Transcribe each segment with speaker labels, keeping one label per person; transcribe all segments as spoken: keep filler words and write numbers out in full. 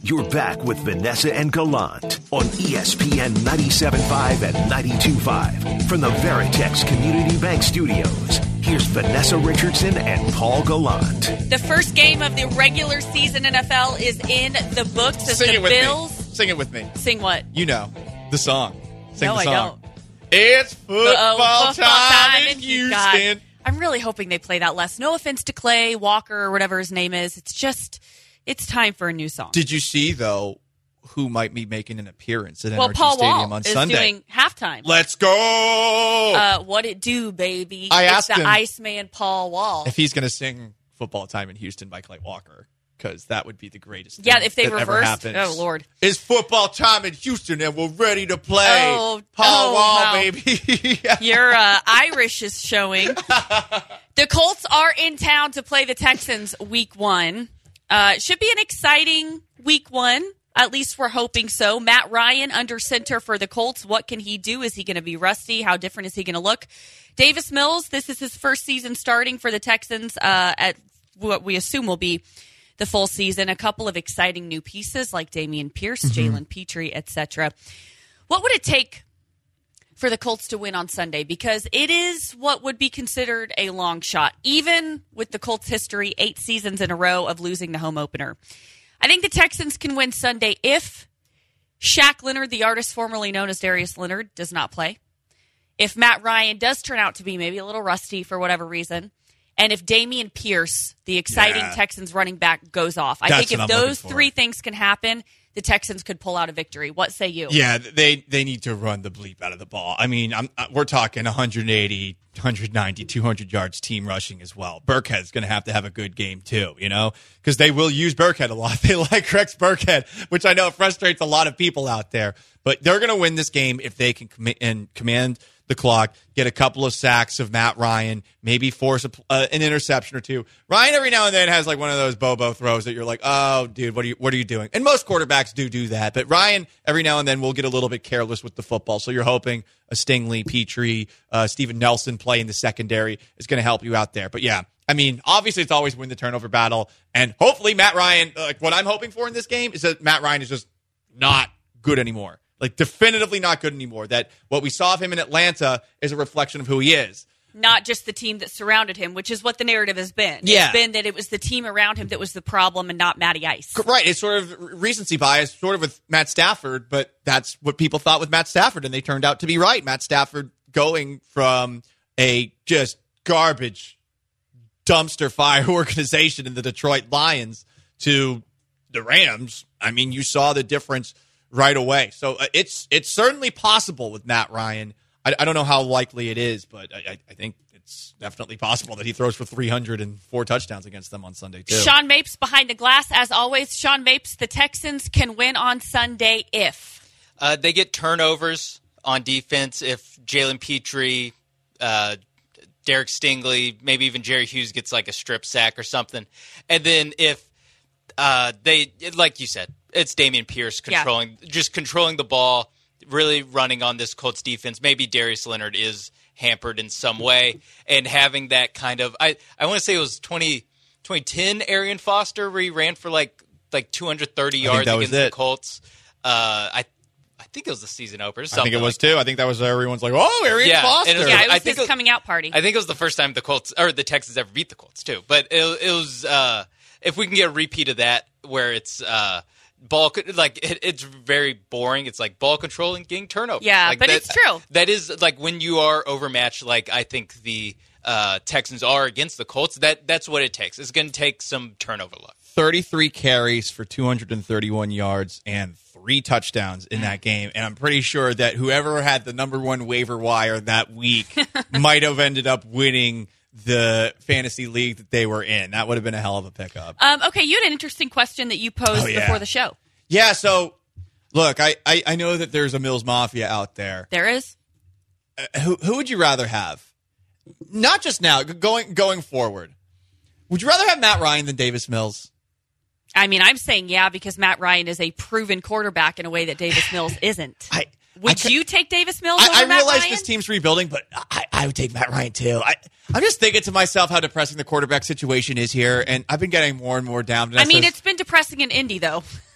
Speaker 1: You're back with Vanessa and Gallant on E S P N ninety-seven point five and ninety-two point five. From the Veritex Community Bank Studios, here's Vanessa Richardson and Paul Gallant.
Speaker 2: The first game of the regular season N F L is in the books as
Speaker 3: Sing
Speaker 2: the
Speaker 3: it with
Speaker 2: Bills.
Speaker 3: me. Sing it with me.
Speaker 2: Sing what?
Speaker 3: You know, the song. Sing
Speaker 2: No,
Speaker 3: the
Speaker 2: I
Speaker 3: song.
Speaker 2: don't.
Speaker 3: It's football,
Speaker 2: Uh-oh, football
Speaker 3: time,
Speaker 2: time
Speaker 3: in
Speaker 2: in
Speaker 3: Houston.
Speaker 2: God. I'm really hoping they play that less. No offense to Clay Walker or whatever his name is. It's just, it's time for a new song.
Speaker 3: Did you see, though, who might be making an appearance at
Speaker 2: well,
Speaker 3: Energy
Speaker 2: Paul
Speaker 3: Stadium
Speaker 2: Wall
Speaker 3: on
Speaker 2: is
Speaker 3: Sunday?
Speaker 2: doing halftime.
Speaker 3: Let's go!
Speaker 2: Uh, what it do, baby?
Speaker 3: I
Speaker 2: it's
Speaker 3: asked
Speaker 2: the
Speaker 3: him
Speaker 2: Iceman Paul Wall.
Speaker 3: if he's going to sing Football Time in Houston by Clay Walker, because that would be the greatest thing
Speaker 2: Yeah, if they
Speaker 3: that ever
Speaker 2: reversed.
Speaker 3: happens.
Speaker 2: Oh, Lord.
Speaker 3: It's football time in Houston, and we're ready to play.
Speaker 2: Oh,
Speaker 3: Paul
Speaker 2: oh,
Speaker 3: Wall,
Speaker 2: wow.
Speaker 3: baby.
Speaker 2: Your uh, Irish is showing. The Colts are in town to play the Texans week one. Uh, it should be an exciting week one. At least we're hoping so. Matt Ryan under center for the Colts. What can he do? Is he going to be rusty? How different is he going to look? Davis Mills, this is his first season starting for the Texans uh, at what we assume will be the full season. A couple of exciting new pieces like Dameon Pierce, mm-hmm. Jalen Petrie, et cetera. What would it take for the Colts to win on Sunday? Because it is what would be considered a long shot, even with the Colts' history, eight seasons in a row of losing the home opener. I think the Texans can win Sunday if Shaq Leonard, the artist formerly known as Darius Leonard, does not play. If Matt Ryan does turn out to be maybe a little rusty for whatever reason. And if Dameon Pierce, the exciting
Speaker 3: yeah.
Speaker 2: Texans running back, goes off. I
Speaker 3: That's
Speaker 2: think if those three things can happen, the Texans could pull out a victory. What say you?
Speaker 3: Yeah, they they need to run the bleep out of the ball. I mean, I'm, we're talking one eighty, one ninety, two hundred yards team rushing as well. Burkhead's going to have to have a good game too, you know, because they will use Burkhead a lot. They like Rex Burkhead, which I know frustrates a lot of people out there. But they're going to win this game if they can com- and command the clock, get a couple of sacks of Matt Ryan, maybe force a, uh, an interception or two. Ryan every now and then has like one of those Bobo throws that you're like, oh, dude, what are you what are you doing? And most quarterbacks do do that. But Ryan every now and then will get a little bit careless with the football. So you're hoping a Stingley, Petrie, uh, Steven Nelson play in the secondary is going to help you out there. But yeah, I mean, obviously it's always win the turnover battle. And hopefully Matt Ryan, like what I'm hoping for in this game is that Matt Ryan is just not good anymore. Like, definitively not good anymore. That what we saw of him in Atlanta is a reflection of who he is.
Speaker 2: Not just the team that surrounded him, which is what the narrative has been.
Speaker 3: Yeah.
Speaker 2: It's been that it was the team around him that was the problem and not Matty Ice.
Speaker 3: Right. It's sort of recency bias, sort of with Matt Stafford, but that's what people thought with Matt Stafford, and they turned out to be right. Matt Stafford going from a just garbage dumpster fire organization in the Detroit Lions to the Rams. I mean, you saw the difference right away. So uh, it's it's certainly possible with Matt Ryan. I, I don't know how likely it is, but I, I think it's definitely possible that he throws for three hundred four touchdowns against them on Sunday, too.
Speaker 2: Sean Mapes behind the glass, as always. Sean Mapes, the Texans can win on Sunday if?
Speaker 4: Uh, they get turnovers on defense if Jalen Petrie, uh, Derek Stingley, maybe even Jerry Hughes gets like a strip sack or something. And then if uh, they, like you said, it's Dameon Pierce controlling, yeah. just controlling the ball, really running on this Colts defense. Maybe Darius Leonard is hampered in some way, and having that kind of, I, I want to say it was twenty, twenty ten Arian Foster where he ran for like like two hundred thirty yards against the Colts. Uh, I I think it was the season opener.
Speaker 3: I think it was
Speaker 2: like
Speaker 3: too. I think that was everyone's like, oh, Arian
Speaker 4: yeah,
Speaker 3: Foster.
Speaker 4: It was,
Speaker 2: yeah, it was
Speaker 4: I think
Speaker 2: his
Speaker 4: it was,
Speaker 2: coming out party.
Speaker 4: I think it was the first time the Colts or the Texans ever beat the Colts too. But it, it was uh, if we can get a repeat of that where it's. Uh, Ball like it, it's very boring. It's like ball control and getting turnovers.
Speaker 2: Yeah,
Speaker 4: like
Speaker 2: but
Speaker 4: that,
Speaker 2: it's true.
Speaker 4: That is like when you are overmatched. Like I think the uh, Texans are against the Colts. That that's what it takes. It's going to take some turnover luck.
Speaker 3: thirty-three carries for two hundred thirty-one yards and three touchdowns in that game. And I'm pretty sure that whoever had the number one waiver wire that week might have ended up winning the fantasy league that they were in. That would have been a hell of a pickup.
Speaker 2: Um, okay, you had an interesting question that you posed
Speaker 3: oh, yeah.
Speaker 2: before the show.
Speaker 3: Yeah, so, look, I, I, I know that there's a Mills Mafia out there.
Speaker 2: There is?
Speaker 3: Uh, who who would you rather have? Not just now, going going forward. Would you rather have Matt Ryan than Davis Mills?
Speaker 2: I mean, I'm saying yeah because Matt Ryan is a proven quarterback in a way that Davis Mills isn't.
Speaker 3: I
Speaker 2: Would
Speaker 3: I,
Speaker 2: you take Davis Mills
Speaker 3: I,
Speaker 2: over
Speaker 3: I
Speaker 2: Matt
Speaker 3: realize
Speaker 2: Ryan?
Speaker 3: this team's rebuilding, but I, I would take Matt Ryan too. I, I'm just thinking to myself how depressing the quarterback situation is here, and I've been getting more and more down.
Speaker 2: I mean, it's been depressing in Indy, though.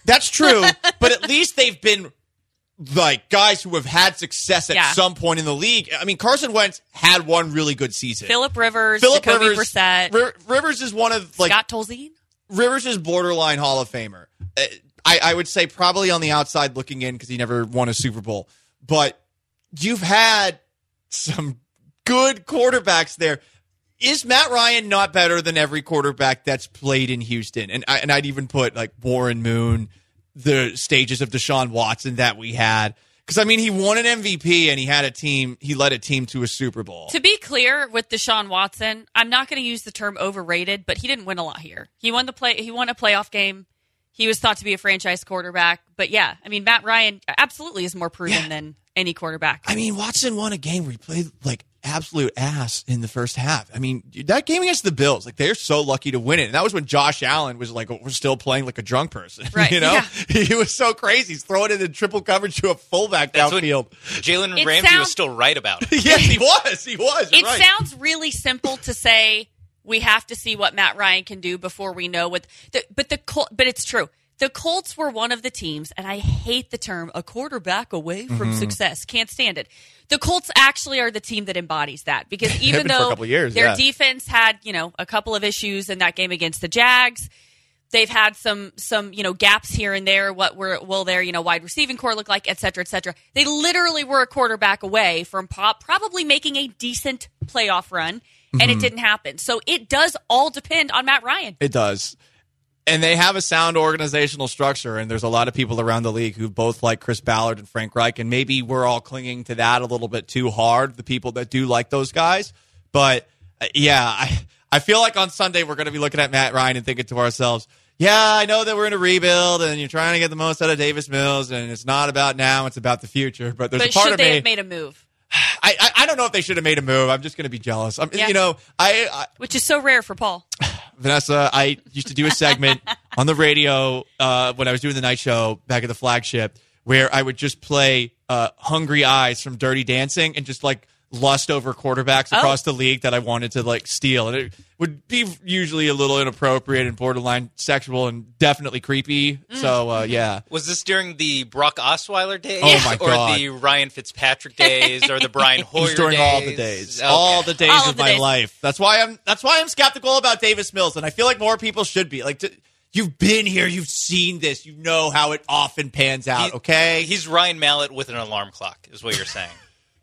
Speaker 3: That's true, but at least they've been like guys who have had success at
Speaker 2: Yeah.
Speaker 3: some point in the league. I mean, Carson Wentz had one really good season.
Speaker 2: Phillip Rivers,
Speaker 3: Phillip
Speaker 2: Jacoby
Speaker 3: Rivers,
Speaker 2: Brissett,
Speaker 3: R- Rivers is one of like
Speaker 2: Scott Tolzien.
Speaker 3: Rivers is borderline Hall of Famer. Uh, I, I would say probably on the outside looking in because he never won a Super Bowl. But you've had some good quarterbacks there. Is Matt Ryan not better than every quarterback that's played in Houston? And I, and I'd even put like Warren Moon, the stages of Deshaun Watson that we had. Because, I mean, he won an M V P and he had a team, he led a team to a Super Bowl.
Speaker 2: To be clear with Deshaun Watson, I'm not going to use the term overrated, but he didn't win a lot here. He won the play. He won a playoff game. He was thought to be a franchise quarterback. But yeah, I mean, Matt Ryan absolutely is more proven
Speaker 3: Yeah.
Speaker 2: than any quarterback.
Speaker 3: I mean, Watson won a game where he played like absolute ass in the first half. I mean, that game against the Bills, like they're so lucky to win it. And that was when Josh Allen was like, we're still playing like a drunk person.
Speaker 2: Right,
Speaker 3: You know,
Speaker 2: yeah.
Speaker 3: he was so crazy. He's throwing it in triple coverage to a fullback
Speaker 4: That's when
Speaker 3: downfield.
Speaker 4: Jalen
Speaker 2: It
Speaker 4: Ramsey
Speaker 2: sounds-
Speaker 4: was still right about it.
Speaker 3: Yes, he was. He was. You're
Speaker 2: It
Speaker 3: right.
Speaker 2: sounds really simple to say we have to see what Matt Ryan can do before we know what. The, but the Col- but it's true. The Colts were one of the teams, and I hate the term "a quarterback away from
Speaker 3: Mm-hmm.
Speaker 2: success." Can't stand it. The Colts actually are the team that embodies that because even
Speaker 3: been for a
Speaker 2: though
Speaker 3: couple years,
Speaker 2: their
Speaker 3: yeah.
Speaker 2: defense had you know a couple of issues in that game against the Jags. They've had some some you know gaps here and there. What were will their you know wide receiving core look like, et cetera, et cetera. They literally were a quarterback away from pop, probably making a decent playoff run, and
Speaker 3: Mm-hmm.
Speaker 2: it didn't happen. So it does all depend on Matt Ryan.
Speaker 3: It does. And they have a sound organizational structure, and there's a lot of people around the league who both like Chris Ballard and Frank Reich, and maybe we're all clinging to that a little bit too hard, the people that do like those guys. But, uh, yeah, I, I feel like on Sunday we're going to be looking at Matt Ryan and thinking to ourselves, yeah, I know that we're in a rebuild, and you're trying to get the most out of Davis Mills, and it's not about now, it's about the future. But there's
Speaker 2: But
Speaker 3: a part
Speaker 2: should
Speaker 3: of
Speaker 2: they
Speaker 3: me,
Speaker 2: have made a move,
Speaker 3: I, I, I don't know if they should have made a move. I'm just going to be jealous. I'm,
Speaker 2: Yeah.
Speaker 3: You know, I, I
Speaker 2: which is so rare for Paul?
Speaker 3: Vanessa, I used to do a segment on the radio uh, when I was doing the night show back at the Flagship where I would just play uh, Hungry Eyes from Dirty Dancing and just like lust over quarterbacks across the league that I wanted to like steal. And it would be usually a little inappropriate and borderline sexual and definitely creepy. So, uh, yeah.
Speaker 4: Was this during the Brock Osweiler days?
Speaker 3: Oh, my
Speaker 4: Or
Speaker 3: God.
Speaker 4: the Ryan Fitzpatrick days? Or the Brian
Speaker 3: It
Speaker 4: Hoyer
Speaker 3: was during
Speaker 4: days?
Speaker 3: all the days,
Speaker 4: Okay.
Speaker 3: all the days
Speaker 2: All of
Speaker 3: of
Speaker 2: the
Speaker 3: my
Speaker 2: days.
Speaker 3: life. That's why I'm. That's why I'm skeptical about Davis Mills, and I feel like more people should be. Like, to, you've been here, you've seen this, you know how it often pans out.
Speaker 4: He-
Speaker 3: okay,
Speaker 4: He's Ryan Mallett with an alarm clock, is what you're saying.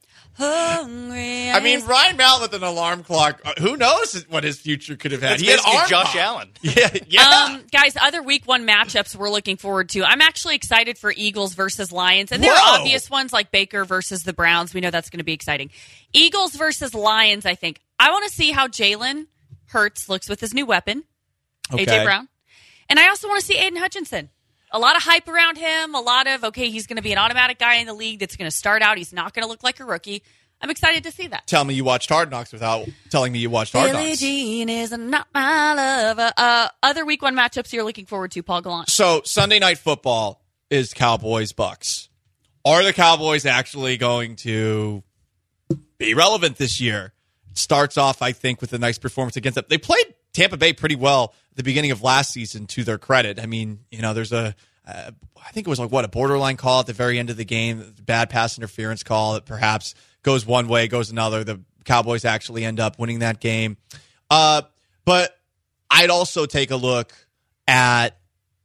Speaker 2: Hungry
Speaker 3: I mean,
Speaker 2: eyes.
Speaker 3: Ryan Mallett with an alarm clock. uh, Who knows what his future could have had?
Speaker 4: That's
Speaker 3: He had
Speaker 4: basically
Speaker 3: arm
Speaker 4: Josh
Speaker 3: pop.
Speaker 4: Allen.
Speaker 3: Yeah, yeah.
Speaker 2: Um, guys, other week one matchups we're looking forward to. I'm actually excited for Eagles versus Lions. And there are
Speaker 3: Whoa.
Speaker 2: obvious ones like Baker versus the Browns. We know that's going to be exciting. Eagles versus Lions, I think. I want to see how Jalen Hurts looks with his new weapon, A J
Speaker 3: Okay.
Speaker 2: Brown. And I also want to see Aiden Hutchinson. A lot of hype around him. A lot of, okay, he's going to be an automatic guy in the league that's going to start out. He's not going to look like a rookie. I'm excited to see that.
Speaker 3: Tell me you watched Hard Knocks without telling me you watched Hard
Speaker 2: Billie
Speaker 3: Knocks.
Speaker 2: Jean is not my lover. Uh, other week one matchups you're looking forward to, Paul Gallant.
Speaker 3: So Sunday Night Football is Cowboys Bucks. Are the Cowboys actually going to be relevant this year? It starts off, I think, with a nice performance against them. They played Tampa Bay pretty well at the beginning of last season, to their credit. I mean, you know, there's a, uh, I think it was like what a borderline call at the very end of the game, bad pass interference call that perhaps goes one way, goes another. The Cowboys actually end up winning that game. Uh, but I'd also take a look at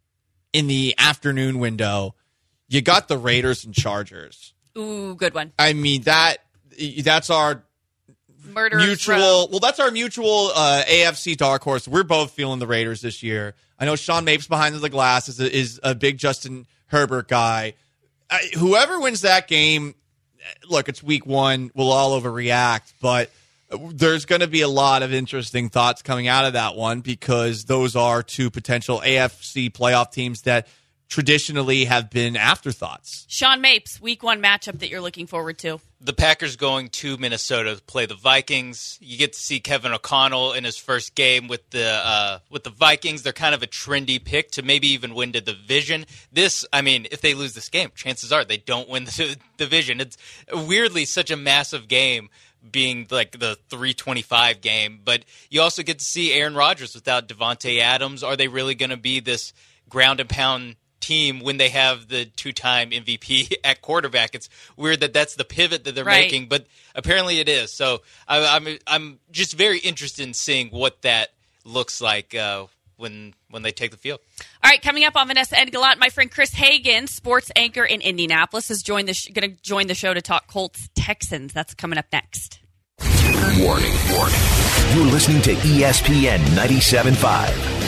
Speaker 3: in the afternoon window, you got the Raiders and Chargers.
Speaker 2: Ooh, good one.
Speaker 3: I mean, that that's our
Speaker 2: Murderers
Speaker 3: mutual.
Speaker 2: Row.
Speaker 3: Well, that's our mutual uh, A F C dark horse. We're both feeling the Raiders this year. I know Sean Mapes behind the glass is a, is a big Justin Herbert guy. I, whoever wins that game, look, it's week one. We'll all overreact, but there's going to be a lot of interesting thoughts coming out of that one because those are two potential A F C playoff teams that traditionally have been afterthoughts.
Speaker 2: Sean Mapes, week one matchup that you're looking forward to.
Speaker 4: The Packers going to Minnesota to play the Vikings. You get to see Kevin O'Connell in his first game with the uh, with the Vikings. They're kind of a trendy pick to maybe even win the division. This, I mean, if they lose this game, chances are they don't win the division. It's weirdly such a massive game, being like the three twenty-five game. But you also get to see Aaron Rodgers without Devontae Adams. Are they really going to be this ground and pound team when they have the two-time M V P at quarterback. It's weird that that's the pivot that they're
Speaker 2: right.
Speaker 4: making, but apparently it is. So I, I'm I'm just very interested in seeing what that looks like uh, when when they take the field.
Speaker 2: All right, coming up on Vanessa and Gallant, my friend Chris Hagan, sports anchor in Indianapolis, is joined the sh- going to join the show to talk Colts Texans. That's coming up next.
Speaker 1: Warning, warning. You're listening to E S P N ninety-seven point five.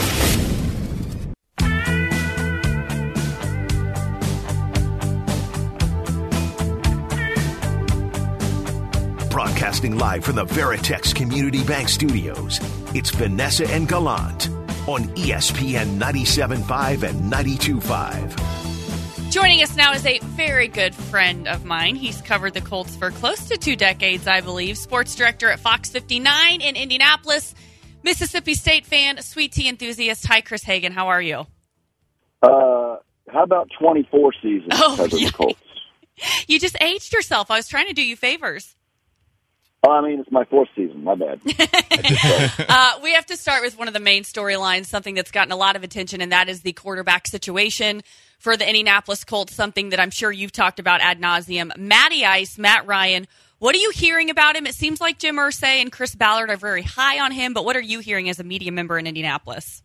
Speaker 1: Broadcasting live from the Veritex Community Bank Studios, it's Vanessa and Gallant on E S P N ninety-seven point five and ninety-two point five.
Speaker 2: Joining us now is a very good friend of mine. He's covered the Colts for close to two decades, I believe. Sports director at Fox fifty-nine in Indianapolis, Mississippi State fan, sweet tea enthusiast. Hi, Chris Hagan. How are you?
Speaker 5: Uh, how about twenty-four seasons
Speaker 2: Oh,
Speaker 5: covering
Speaker 2: yeah.
Speaker 5: the Colts?
Speaker 2: You just aged yourself. I was trying to do you favors.
Speaker 5: Oh, I mean, it's my fourth season. My bad.
Speaker 2: Uh, we have to start with one of the main storylines, something that's gotten a lot of attention, and that is the quarterback situation for the Indianapolis Colts, something that I'm sure you've talked about ad nauseum. Matty Ice, Matt Ryan, what are you hearing about him? It seems like Jim Irsay and Chris Ballard are very high on him, but what are you hearing as a media member in Indianapolis?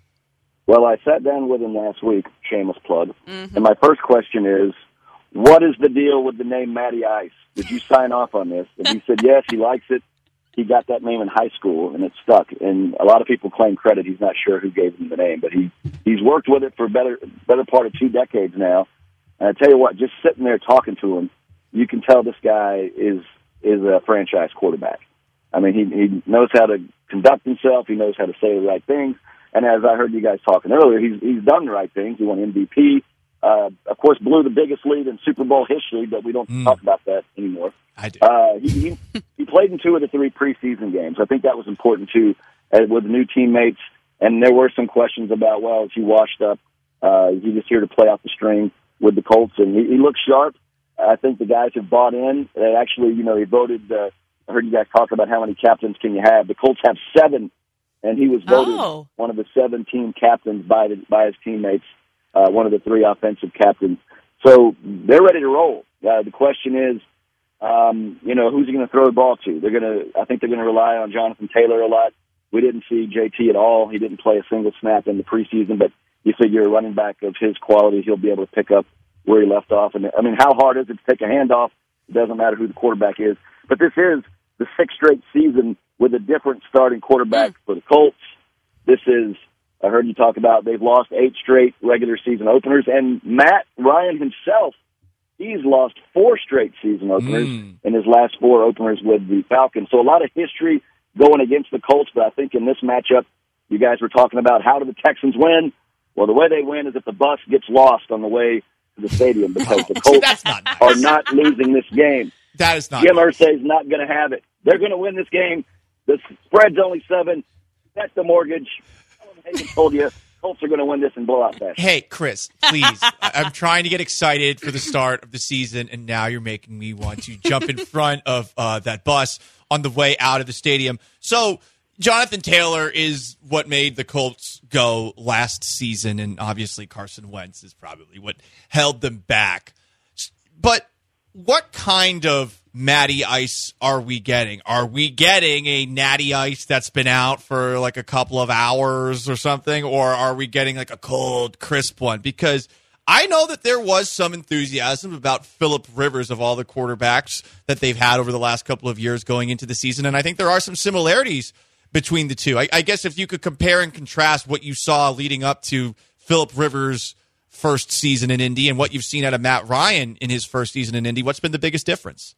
Speaker 5: Well, I sat down with him last week, shameless plug,
Speaker 2: Mm-hmm.
Speaker 5: and my first question is, what is the deal with the name Matty Ice? Did you sign off on this? And he said, yes, he likes it. He got that name in high school, and it stuck. And a lot of people claim credit. He's not sure who gave him the name, but he, he's worked with it for a better, better part of two decades now. And I tell you what, just sitting there talking to him, you can tell this guy is is a franchise quarterback. I mean, he, he knows how to conduct himself. He knows how to say the right things. And as I heard you guys talking earlier, he's he's done the right things. He won M V P. Uh, of course, blew the biggest lead in Super Bowl history, but we don't mm. talk about that anymore.
Speaker 3: I do.
Speaker 5: Uh, he, he, he played in two of the three preseason games. I think that was important, too, uh, with new teammates. And there were some questions about, well, is he washed up? Uh, is he just here to play off the string with the Colts? And he, he looks sharp. I think the guys have bought in. They actually, you know, he voted. Uh, I heard you guys talk about how many captains can you have. The Colts have seven, and he was voted
Speaker 2: oh.
Speaker 5: one of the seven team captains by the, by his teammates. Uh, one of the three offensive captains. So they're ready to roll. Uh, the question is, um, you know, who's he going to throw the ball to? They're going to, I think they're going to rely on Jonathan Taylor a lot. We didn't see J T at all. He didn't play a single snap in the preseason, but you figure a running back of his quality, he'll be able to pick up where he left off. And I mean, how hard is it to take a handoff? It doesn't matter who the quarterback is. But this is the sixth straight season with a different starting quarterback mm. for the Colts. This is, I heard you talk about they've lost eight straight regular season openers, and Matt Ryan himself, he's lost four straight season openers mm. in his last four openers with the Falcons. So a lot of history going against the Colts, but I think in this matchup, you guys were talking about how do the Texans win? Well, the way they win is if the bus gets lost on the way to the stadium because the Colts
Speaker 3: That's not nice.
Speaker 5: are not losing this game.
Speaker 3: That is not
Speaker 5: Jim
Speaker 3: nice.
Speaker 5: Irsay's not going to have it. They're going to win this game. The spread's only seven. That's the mortgage. I told you, Colts are going to win this in blowout fashion.
Speaker 3: Hey, Chris, please. I- I'm trying to get excited for the start of the season, and now you're making me want to jump in front of uh, that bus on the way out of the stadium. So Jonathan Taylor is what made the Colts go last season, and obviously Carson Wentz is probably what held them back. But what kind of Matty Ice are we getting? Are we getting a Natty Ice that's been out for like a couple of hours or something? Or are we getting like a cold, crisp one? Because I know that there was some enthusiasm about Phillip Rivers of all the quarterbacks that they've had over the last couple of years going into the season. And I think there are some similarities between the two. I, I guess if you could compare and contrast what you saw leading up to Phillip Rivers' first season in Indy and what you've seen out of Matt Ryan in his first season in Indy, what's been the biggest difference?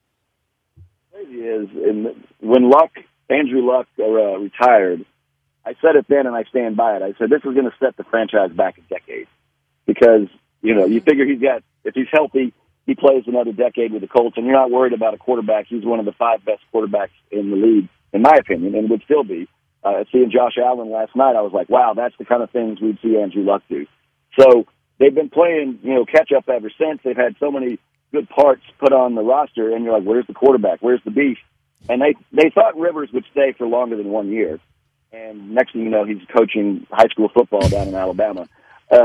Speaker 5: Is in, when Luck, Andrew Luck uh, retired, I said it then and I stand by it. I said this is going to set the franchise back a decade because, you know, you figure he's got, if he's healthy, he plays another decade with the Colts, and you're not worried about a quarterback. He's one of the five best quarterbacks in the league, in my opinion, and would still be. Uh, seeing Josh Allen last night, I was like, wow, that's the kind of things we'd see Andrew Luck do. So they've been playing, you know, catch up ever since. They've had so many good parts put on the roster, and you're like, where's the quarterback? Where's the beef? And they they thought Rivers would stay for longer than one year. And next thing you know, he's coaching high school football down in Alabama. Uh,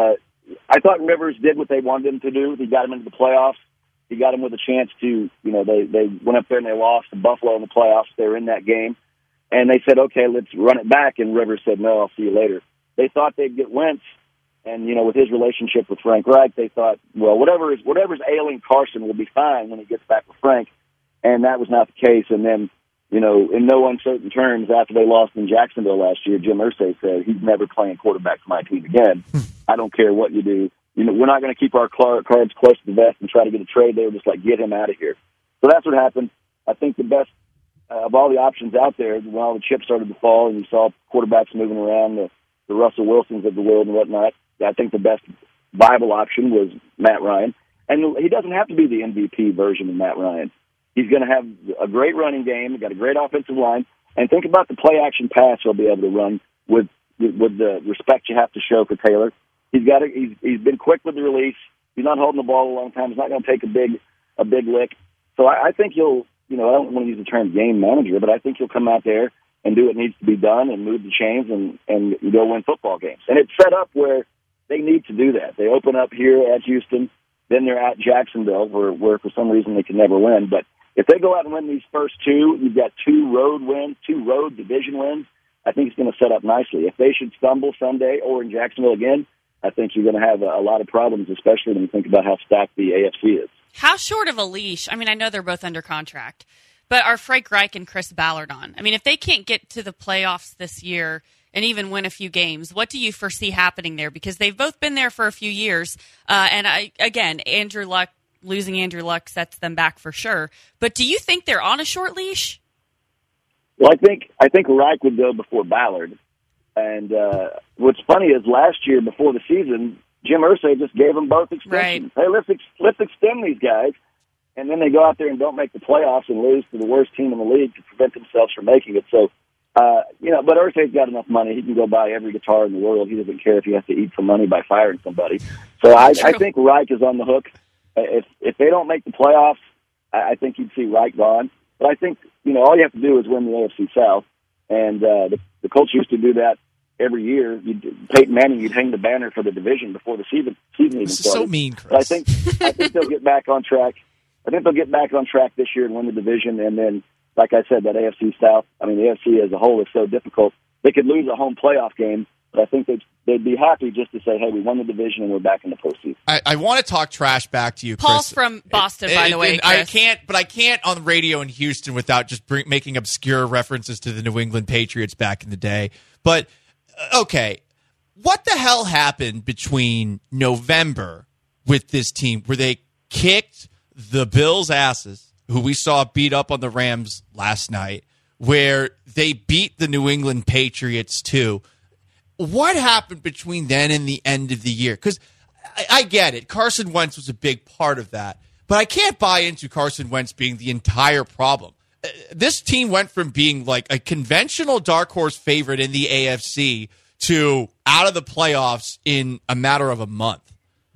Speaker 5: I thought Rivers did what they wanted him to do. He got him into the playoffs. He got him with a chance to, you know, they, they went up there and they lost to Buffalo in the playoffs. They were in that game. And they said, okay, let's run it back. And Rivers said, no, I'll see you later. They thought they'd get Wentz. And, you know, with his relationship with Frank Reich, they thought, well, whatever is, whatever's ailing Carson will be fine when he gets back with Frank. And that was not the case. And then, you know, in no uncertain terms, after they lost in Jacksonville last year, Jim Irsay said, he's never playing quarterback for my team again. I don't care what you do. You know, we're not going to keep our cards close to the vest and try to get a trade. They were just like, get him out of here. So that's what happened. I think the best uh, of all the options out there, when all the chips started to fall and you saw quarterbacks moving around, the, the Russell Wilsons of the world and whatnot, I think the best viable option was Matt Ryan. And he doesn't have to be the M V P version of Matt Ryan. He's going to have a great running game, got a great offensive line, and think about the play-action pass he'll be able to run with with the respect you have to show for Taylor. He's got a, he's he's been quick with the release. He's not holding the ball a long time. He's not going to take a big a big lick. So I, I think he'll, you know, I don't want to use the term game manager, but I think he'll come out there and do what needs to be done and move the chains and and go win football games. And it's set up where they need to do that. They open up here at Houston, then they're at Jacksonville, where where for some reason they can never win. But if they go out and win these first two, you've got two road wins, two road division wins. I think it's going to set up nicely. If they should stumble someday or in Jacksonville again, I think you're going to have a, a lot of problems, especially when you think about how stacked the A F C is.
Speaker 2: How short of a leash? I mean, I know they're both under contract, but are Frank Reich and Chris Ballard on? I mean, if they can't get to the playoffs this year and even win a few games, what do you foresee happening there? Because they've both been there for a few years. Uh, and, I, again, Andrew Luck, losing Andrew Luck sets them back for sure. But do you think they're on a short leash?
Speaker 5: Well, I think I think Reich would go before Ballard. And uh, what's funny is last year before the season, Jim Irsay just gave them both extensions.
Speaker 2: Right.
Speaker 5: Hey, let's ex- let's extend these guys, and then they go out there and don't make the playoffs and lose to the worst team in the league to prevent themselves from making it. So, uh, you know, but Irsay's got enough money; he can go buy every guitar in the world. He doesn't care if he has to eat some money by firing somebody. So, I, I think Reich is on the hook. If if they don't make the playoffs, I, I think you'd see Reich gone. But I think you know all you have to do is win the A F C South, and uh, the, the Colts used to do that every year. You'd, Peyton Manning, you'd hang the banner for the division before the season, season even
Speaker 3: This is
Speaker 5: started.
Speaker 3: so mean, Chris.
Speaker 5: But I think I think they'll get back on track. I think they'll get back on track this year and win the division. And then, like I said, that A F C South. I mean, the A F C as a whole is so difficult. They could lose a home playoff game, but I think they'd they'd be happy just to say, "Hey, we won the division and we're back in the postseason."
Speaker 3: I, I want to talk trash back to you, Chris.
Speaker 2: Paul's from Boston,
Speaker 3: It-
Speaker 2: by
Speaker 3: it-
Speaker 2: the way,
Speaker 3: and I
Speaker 2: Chris.
Speaker 3: can't, but I can't on the radio in Houston without just bring, making obscure references to the New England Patriots back in the day. But uh, okay, what the hell happened between November with this team where they kicked the Bills' asses, who we saw beat up on the Rams last night, where they beat the New England Patriots too? What happened between then and the end of the year? Because I, I get it. Carson Wentz was a big part of that. But I can't buy into Carson Wentz being the entire problem. Uh, This team went from being like a conventional dark horse favorite in the A F C to out of the playoffs in a matter of a month.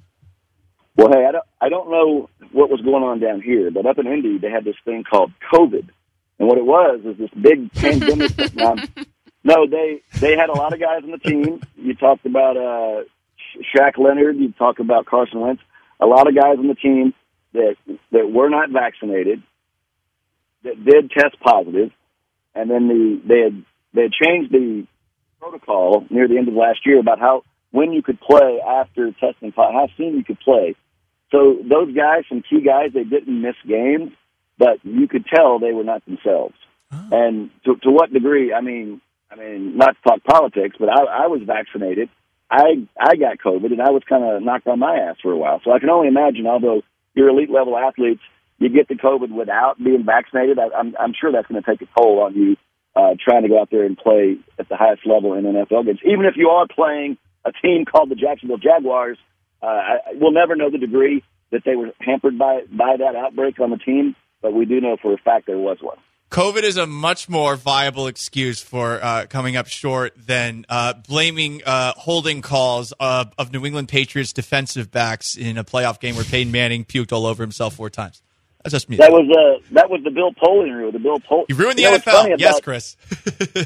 Speaker 5: Well, hey, I don't, I don't know what was going on down here, but up in Indy, they had this thing called COVID. And what it was is this big pandemic. Now, no, they, they had a lot of guys on the team. You talked about uh, Shaq Leonard. You talk about Carson Wentz. A lot of guys on the team that that were not vaccinated, that did test positive, and then the they had they had changed the protocol near the end of last year about how when you could play after testing, how soon you could play. So those guys, some key guys, they didn't miss games, but you could tell they were not themselves. Oh. And to, to what degree? I mean, I mean, not to talk politics, but I, I was vaccinated. I I got COVID, and I was kind of knocked on my ass for a while. So I can only imagine, although you're elite level athletes, you get the COVID without being vaccinated. I, I'm, I'm sure that's going to take a toll on you uh, trying to go out there and play at the highest level in N F L games. Even if you are playing a team called the Jacksonville Jaguars, uh, I, we'll never know the degree that they were hampered by by that outbreak on the team, but we do know for a fact there was one.
Speaker 3: COVID is a much more viable excuse for uh, coming up short than uh, blaming uh, holding calls of, of New England Patriots defensive backs in a playoff game where Peyton Manning puked all over himself four times. That's just me.
Speaker 5: That was uh, that was the Bill Polian rule. The Bill Pol-
Speaker 3: You ruined the
Speaker 5: you know,
Speaker 3: N F L. Yes,
Speaker 5: about,
Speaker 3: Chris.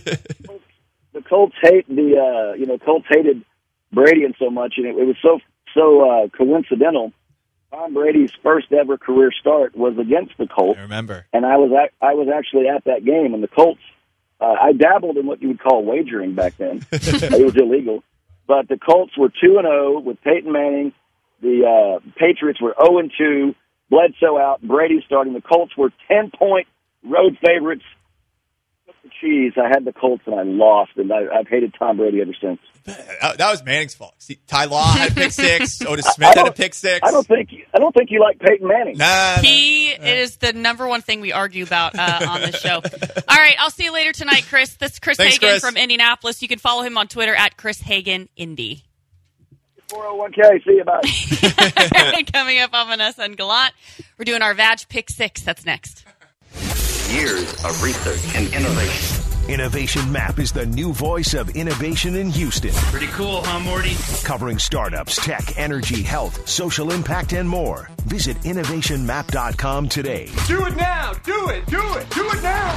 Speaker 5: the Colts hate the uh, you know Colts hated Brady and so much, and it, it was so so uh, coincidental. Tom Brady's first ever career start was against the Colts.
Speaker 3: I remember.
Speaker 5: And I was at, I was actually at that game, and the Colts, uh, I dabbled in what you would call wagering back then. It was illegal. But the Colts were two and oh with Peyton Manning. The uh, Patriots were oh and two. Bledsoe out. Brady starting. The Colts were ten-point road favorites. Took the cheese. I had the Colts, and I lost, and I, I've hated Tom Brady ever since.
Speaker 3: That was Manning's fault. See, Ty Law had a pick six. Otis Smith had a pick six.
Speaker 5: I don't think I don't think you like Peyton Manning.
Speaker 3: Nah,
Speaker 2: He
Speaker 3: nah.
Speaker 2: is the number one thing we argue about uh, on the show. All right, I'll see you later tonight, Chris. This is Chris
Speaker 3: Thanks,
Speaker 2: Hagan
Speaker 3: Chris.
Speaker 2: from Indianapolis. You can follow him on Twitter at Chris Hagan Indy.
Speaker 5: four oh one k, see you, bye.
Speaker 2: Coming up on Vanessa and Gallant, we're doing our Vag Pick Six. That's next.
Speaker 6: Years of research and innovation.
Speaker 1: Innovation Map is the new voice of innovation in Houston.
Speaker 7: Pretty cool, huh, Morty?
Speaker 1: Covering startups, tech, energy, health, social impact, and more. Visit innovation map dot com today.
Speaker 7: Do it now! Do it! Do it! Do it now!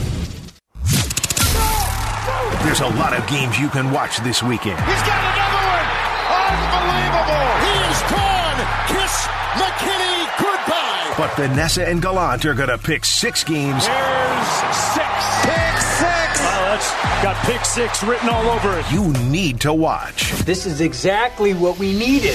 Speaker 1: There's a lot of games you can watch this weekend.
Speaker 8: He's got another one! Unbelievable! He is gone! Kiss McKinney goodbye!
Speaker 1: But Vanessa and Gallant are going to pick six games.
Speaker 8: There's six. Pick six!
Speaker 9: Wow, that's got pick six written all over it.
Speaker 1: You need to watch.
Speaker 10: This is exactly what we needed.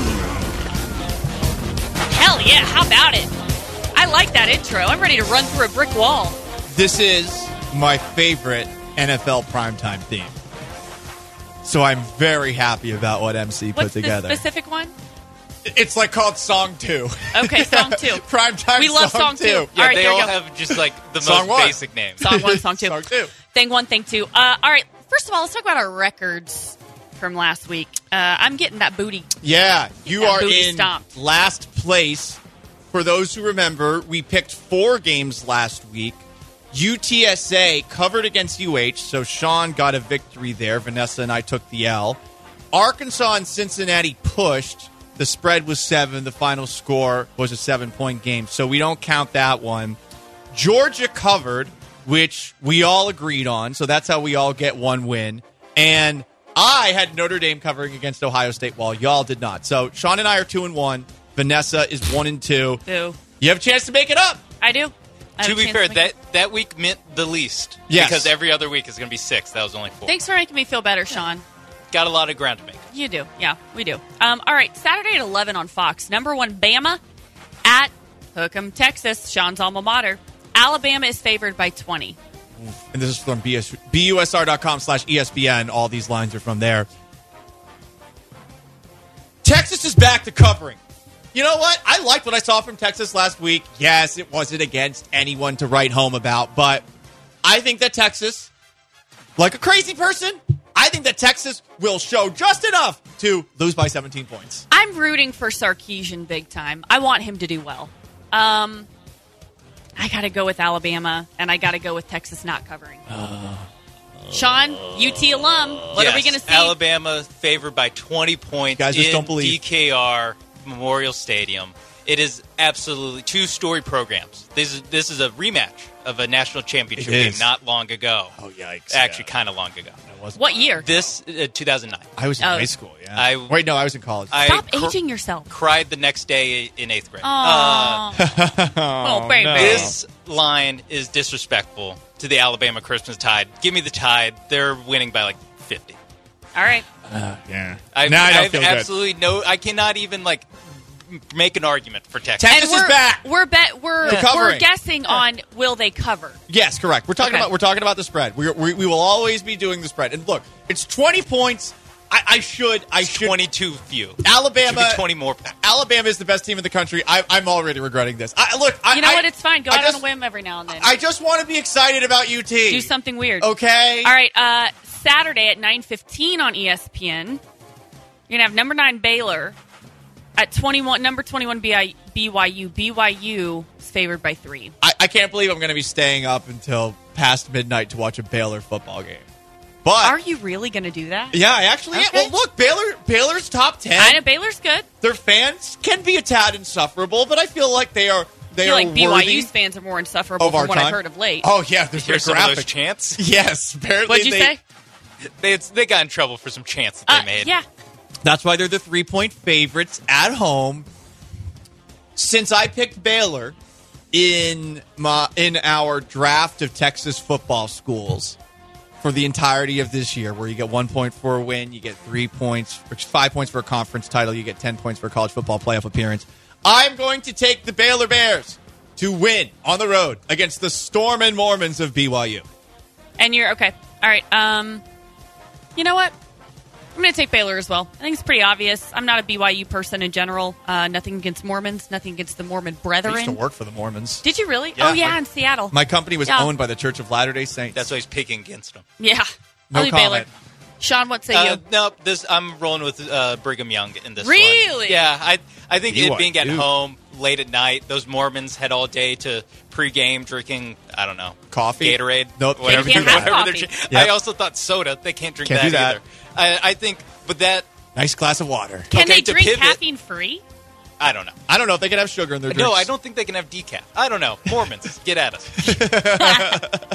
Speaker 2: Hell yeah, how about it? I like that intro. I'm ready to run through a brick wall.
Speaker 3: This is my favorite N F L primetime theme. So I'm very happy about what M C put
Speaker 2: What's
Speaker 3: together.
Speaker 2: the specific one?
Speaker 3: It's like called Song Two.
Speaker 2: Okay, Song Two.
Speaker 3: Primetime
Speaker 2: We love Song Two.
Speaker 4: Yeah,
Speaker 2: All right,
Speaker 4: they
Speaker 2: there you
Speaker 4: all
Speaker 2: go.
Speaker 4: have just like the
Speaker 3: Song
Speaker 4: most
Speaker 3: one.
Speaker 4: basic names.
Speaker 2: Song one, song two.
Speaker 3: Song two.
Speaker 2: Thing one, thing two. Uh, all right, first of all, let's talk about our records from last week. Uh, I'm getting that booty.
Speaker 3: Yeah, you
Speaker 2: That
Speaker 3: are
Speaker 2: booty
Speaker 3: in
Speaker 2: stomped.
Speaker 3: last place. For those who remember, we picked four games last week. U T S A covered against U H, so Sean got a victory there. Vanessa and I took the L. Arkansas and Cincinnati pushed. The spread was seven. The final score was a seven-point game, so we don't count that one. Georgia covered, which we all agreed on, so that's how we all get one win. And I had Notre Dame covering against Ohio State, while y'all did not. So Sean and I are two and one. Vanessa is one and two.
Speaker 2: Boo.
Speaker 3: You have a chance to make it up.
Speaker 2: I do. I have
Speaker 4: To
Speaker 2: a
Speaker 4: be
Speaker 2: chance
Speaker 4: fair,
Speaker 2: make
Speaker 4: that,
Speaker 2: it.
Speaker 4: that week meant the least.
Speaker 3: Yes.
Speaker 4: Because every other week is going to be six. That was only four.
Speaker 2: Thanks for making me feel better, Sean.
Speaker 4: Got a lot of ground to make.
Speaker 2: You do. Yeah, we do. Um, all right, Saturday at eleven on Fox. Number one, Bama at Hook'em, Texas, Sean's alma mater. Alabama is favored by twenty.
Speaker 3: And this is from B S, B U S R dot com slash E S P N. All these lines are from there. Texas is back to covering. You know what? I liked what I saw from Texas last week. Yes, it wasn't against anyone to write home about, but I think that Texas, like a crazy person, I think that Texas will show just enough to lose by seventeen points.
Speaker 2: I'm rooting for Sarkisian big time. I want him to do well. Um, I got to go with Alabama, and I got to go with Texas not covering.
Speaker 3: Uh,
Speaker 2: Sean, U T alum, what
Speaker 4: Yes,
Speaker 2: are we going to see?
Speaker 4: Alabama favored by twenty points
Speaker 3: Guys just
Speaker 4: in
Speaker 3: don't believe.
Speaker 4: D K R Memorial Stadium. It is absolutely two-story programs. This is this is a rematch of a national championship
Speaker 3: It
Speaker 4: game
Speaker 3: is.
Speaker 4: not long ago.
Speaker 3: Oh, yikes.
Speaker 4: Actually,
Speaker 3: Yeah.
Speaker 4: kind of long ago.
Speaker 2: What year?
Speaker 4: This uh, two thousand nine.
Speaker 3: I was in
Speaker 2: Oh.
Speaker 3: high school, yeah.
Speaker 4: I-
Speaker 3: Wait, no, I was in college.
Speaker 4: I
Speaker 2: Stop
Speaker 4: cr-
Speaker 2: aging yourself.
Speaker 4: cried the next day in eighth grade.
Speaker 2: Aw.
Speaker 4: Uh,
Speaker 2: oh, baby.
Speaker 3: no.
Speaker 4: This line is disrespectful to the Alabama Christmas Tide. Give me the Tide. They're winning by like fifty.
Speaker 2: All right.
Speaker 3: yeah.
Speaker 4: I've,
Speaker 3: Now I don't
Speaker 4: I've
Speaker 3: feel good.
Speaker 4: absolutely no. I cannot even like m- make an argument for Texas.
Speaker 3: Texas
Speaker 2: and
Speaker 3: is
Speaker 2: we're,
Speaker 3: back.
Speaker 2: We're bet we're
Speaker 3: They're covering.
Speaker 2: we're guessing on will they cover?
Speaker 3: Yes, correct. We're talking
Speaker 2: Okay.
Speaker 3: about we're talking about the spread. We're, we we will always be doing the spread. And look, it's twenty points. I, I should I should
Speaker 4: twenty-two few.
Speaker 3: Alabama
Speaker 4: Should be twenty more points.
Speaker 3: Alabama is the best team in the country. I, I'm already regretting this. I, look, I,
Speaker 2: You know
Speaker 3: I,
Speaker 2: what? It's fine. Go
Speaker 3: I
Speaker 2: out
Speaker 3: just,
Speaker 2: on a whim every now and then.
Speaker 3: I just want to be excited about U T.
Speaker 2: Do something weird.
Speaker 3: Okay.
Speaker 2: All right. Uh, Saturday at nine fifteen on E S P N, you're gonna have number nine Baylor at twenty-one. Number twenty-one B Y U. B Y U is favored by three.
Speaker 3: I, I can't believe I'm going to be staying up until past midnight to watch a Baylor football game. But
Speaker 2: Are you really gonna do that?
Speaker 3: yeah, I actually
Speaker 2: Okay.
Speaker 3: am. Well, look, Baylor Baylor's top ten.
Speaker 2: I know Baylor's good.
Speaker 3: Their fans can be a tad insufferable, but I feel like they are they
Speaker 2: I feel
Speaker 3: are
Speaker 2: like B Y U's
Speaker 3: worthy
Speaker 2: fans are more insufferable
Speaker 3: of our
Speaker 2: from what
Speaker 3: time.
Speaker 2: I've heard of late.
Speaker 3: Oh yeah, there's
Speaker 4: Here's
Speaker 3: their
Speaker 4: some of those
Speaker 3: graphic.
Speaker 4: chants.
Speaker 3: Yes, apparently
Speaker 2: What'd you
Speaker 3: they,
Speaker 2: say?
Speaker 4: They, they got in trouble for some chants that they
Speaker 2: Uh,
Speaker 4: made.
Speaker 2: yeah.
Speaker 3: That's why they're the three-point favorites at home. Since I picked Baylor in my in our draft of Texas football schools for the entirety of this year, where you get one point for a win, you get three points, five points for a conference title, you get ten points for a college football playoff appearance, I'm going to take the Baylor Bears to win on the road against the Storm and Mormons of B Y U.
Speaker 2: And you're okay. All right. Um, you know what? I'm going to take Baylor as well. I think it's pretty obvious. I'm not a B Y U person in general. Uh, nothing against Mormons. Nothing against the Mormon brethren.
Speaker 3: I used to work for the Mormons.
Speaker 2: Did you really?
Speaker 3: Yeah,
Speaker 2: oh, yeah,
Speaker 3: my,
Speaker 2: in Seattle.
Speaker 3: My company was
Speaker 2: yeah.
Speaker 3: owned by the Church of Latter-day Saints.
Speaker 4: That's why he's picking against them.
Speaker 2: Yeah.
Speaker 3: No
Speaker 2: I'll
Speaker 3: comment.
Speaker 2: Baylor. Sean, what say
Speaker 4: uh,
Speaker 2: you?
Speaker 4: No, this I'm rolling with uh, Brigham Young in this
Speaker 2: really?
Speaker 4: one. Yeah, I I think
Speaker 3: You
Speaker 4: it
Speaker 3: are
Speaker 4: being at
Speaker 3: dude.
Speaker 4: home late at night, those Mormons had all day to pregame drinking, I don't know,
Speaker 3: coffee,
Speaker 4: Gatorade,
Speaker 3: nope,
Speaker 4: whatever.
Speaker 2: They can't have
Speaker 4: whatever
Speaker 2: coffee.
Speaker 4: they're-
Speaker 3: Yep.
Speaker 4: I also thought soda. They can't drink
Speaker 3: Can't
Speaker 4: that,
Speaker 3: do that.
Speaker 4: either. I, I think, but that
Speaker 3: Nice glass of water.
Speaker 2: Can
Speaker 4: okay,
Speaker 2: they
Speaker 4: to
Speaker 2: drink
Speaker 4: pivot-
Speaker 2: caffeine free?
Speaker 4: I don't know.
Speaker 3: I don't know if they can have sugar in their drinks.
Speaker 4: No, I don't think they can have decaf. I don't know. Mormons, get at us.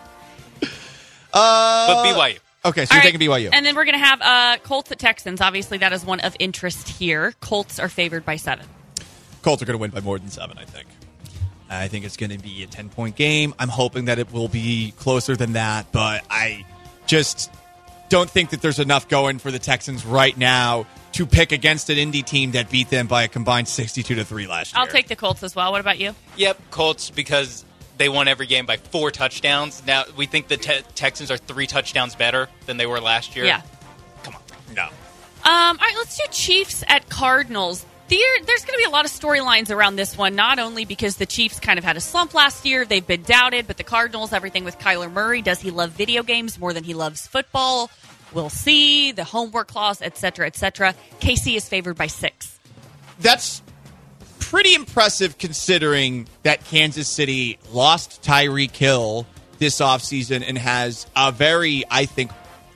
Speaker 3: Uh,
Speaker 4: But B Y U.
Speaker 3: Okay, so
Speaker 2: All
Speaker 3: you're
Speaker 2: right.
Speaker 3: taking B Y U.
Speaker 2: And then we're going to have uh, Colts at Texans. Obviously, that is one of interest here. Colts are favored by seven.
Speaker 3: Colts are going to win by more than seven, I think. I think it's going to be a ten-point game. I'm hoping that it will be closer than that, but I just don't think that there's enough going for the Texans right now to pick against an Indy team that beat them by a combined sixty-two to three last year.
Speaker 2: I'll take the Colts as well. What about you?
Speaker 4: Yep, Colts, because they won every game by four touchdowns. Now, we think the te- Texans are three touchdowns better than they were last year.
Speaker 2: Yeah.
Speaker 4: Come on.
Speaker 3: No.
Speaker 2: Um, all right, let's do Chiefs at Cardinals. There, there's going to be a lot of storylines around this one, not only because the Chiefs kind of had a slump last year, they've been doubted, but the Cardinals, everything with Kyler Murray. Does he love video games more than he loves football? We'll see. The homework clause, et cetera, et cetera. K C is favored by six.
Speaker 3: That's pretty impressive considering that Kansas City lost Tyreek Hill this offseason and has a very, I think,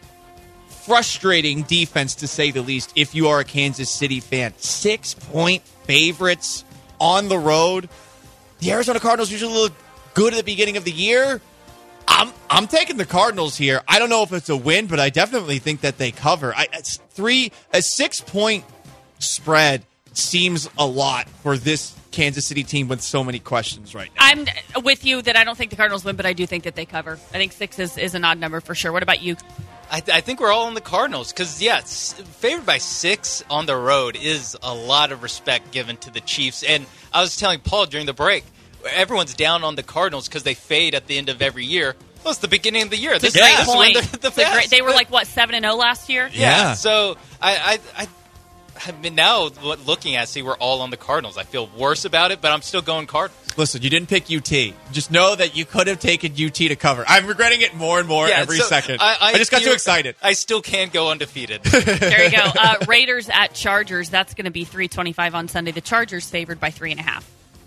Speaker 3: frustrating defense, to say the least, if you are a Kansas City fan. Six-point favorites on the road. The Arizona Cardinals usually look good at the beginning of the year. I'm I'm taking the Cardinals here. I don't know if it's a win, but I definitely think that they cover. I, it's three a six-point spread seems a lot for this Kansas City team with so many questions right now.
Speaker 2: I'm with you that I don't think the Cardinals win, but I do think that they cover. I think six is, is an odd number for sure. What about you?
Speaker 4: I, th- I think we're all on the Cardinals because, yeah, s- favored by six on the road is a lot of respect given to the Chiefs. And I was telling Paul during the break, everyone's down on the Cardinals because they fade at the end of every year. Well, it's the beginning of the year. This,
Speaker 2: It's a great
Speaker 4: this is when
Speaker 2: point.
Speaker 4: they're the
Speaker 2: It's a great-
Speaker 4: best.
Speaker 2: they were like, what, seven and oh last year?
Speaker 4: Yeah.
Speaker 3: Yeah.
Speaker 4: So I, I, I, I mean, now what- looking at, see, we're all on the Cardinals. I feel worse about it, but I'm still going Cardinals.
Speaker 3: Listen, you didn't pick U T. Just know that you could have taken U T to cover. I'm regretting it more and more
Speaker 4: Yeah,
Speaker 3: every
Speaker 4: so
Speaker 3: second.
Speaker 4: I,
Speaker 3: I, just got
Speaker 4: feel-
Speaker 3: too excited.
Speaker 4: I still can't go undefeated.
Speaker 2: There you go. Uh, Raiders at Chargers. That's going to be three twenty-five on Sunday. The Chargers favored by three and a half.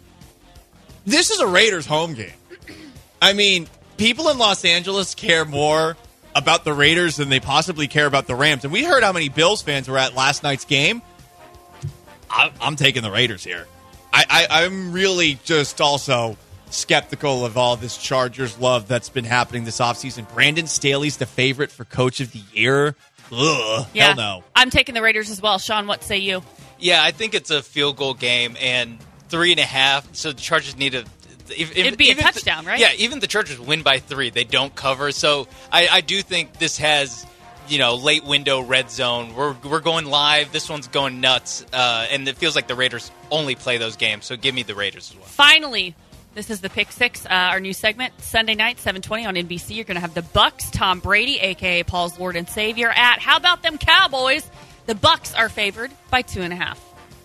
Speaker 3: This is a Raiders home game. I mean, people in Los Angeles care more about the Raiders than they possibly care about the Rams. And we heard how many Bills fans were at last night's game. I, I'm taking the Raiders here. I, I, I'm really just also skeptical of all this Chargers love that's been happening this offseason. Brandon Staley's the favorite for Coach of the Year. Ugh,
Speaker 2: Yeah.
Speaker 3: hell no.
Speaker 2: I'm taking the Raiders as well. Sean, what say you?
Speaker 4: Yeah, I think it's a field goal game and three and a half. So the Chargers need to. If, if,
Speaker 2: It'd be a
Speaker 4: even
Speaker 2: touchdown,
Speaker 4: the,
Speaker 2: right?
Speaker 4: Yeah, even the Chargers win by three, they don't cover. So I, I do think this has, you know, late window red zone. We're we're going live. This one's going nuts, uh, and it feels like the Raiders only play those games. So give me the Raiders as well.
Speaker 2: Finally, this is the Pick Six, uh, our new segment. Sunday night, seven twenty on N B C. You're going to have the Bucks, Tom Brady, a k a. Paul's Lord and Savior, at How About Them Cowboys? The Bucks are favored by two and a half.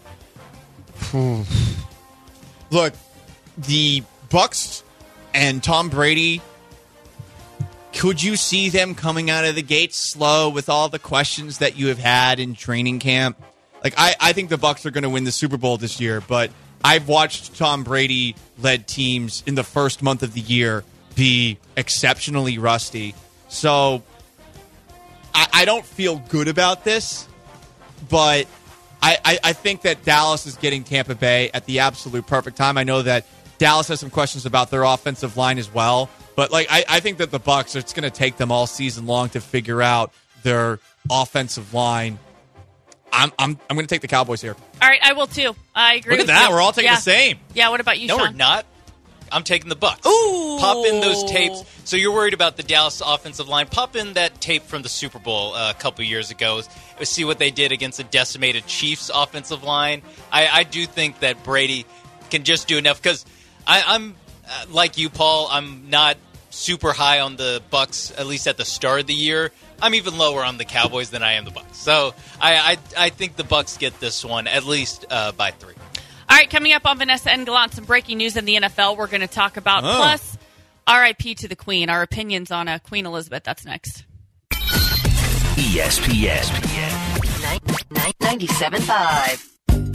Speaker 3: Look, the Bucks and Tom Brady, could you see them coming out of the gate slow with all the questions that you have had in training camp? Like, I, I think the Bucks are going to win the Super Bowl this year, but I've watched Tom Brady-led teams in the first month of the year be exceptionally rusty. So I, I don't feel good about this, but I, I, I think that Dallas is getting Tampa Bay at the absolute perfect time. I know that Dallas has some questions about their offensive line as well, but like I, I think that the Bucs, it's going to take them all season long to figure out their offensive line. I'm I'm I'm going to take the Cowboys here.
Speaker 2: All right, I will too. I agree.
Speaker 3: Look at
Speaker 2: with
Speaker 3: that.
Speaker 2: you.
Speaker 3: We're all taking
Speaker 2: yeah.
Speaker 3: the same.
Speaker 2: Yeah, what about you,
Speaker 4: No,
Speaker 2: Sean?
Speaker 4: we're not. I'm taking the Bucs.
Speaker 2: Ooh.
Speaker 4: Pop in those tapes. So you're worried about the Dallas offensive line. Pop in that tape from the Super Bowl uh, a couple years ago. See what they did against a decimated Chiefs offensive line. I, I do think that Brady can just do enough because I'm uh, like you, Paul. I'm not super high on the Bucs, at least at the start of the year. I'm even lower on the Cowboys than I am the Bucs. So I I, I think the Bucs get this one at least uh, by three.
Speaker 2: All right, coming up on Vanessa and Gallant, some breaking news in the N F L we're going to talk about.
Speaker 3: Oh.
Speaker 2: Plus, R I P to the Queen, our opinions on uh, Queen Elizabeth. That's next.
Speaker 1: E S P N.
Speaker 11: ninety-seven point five.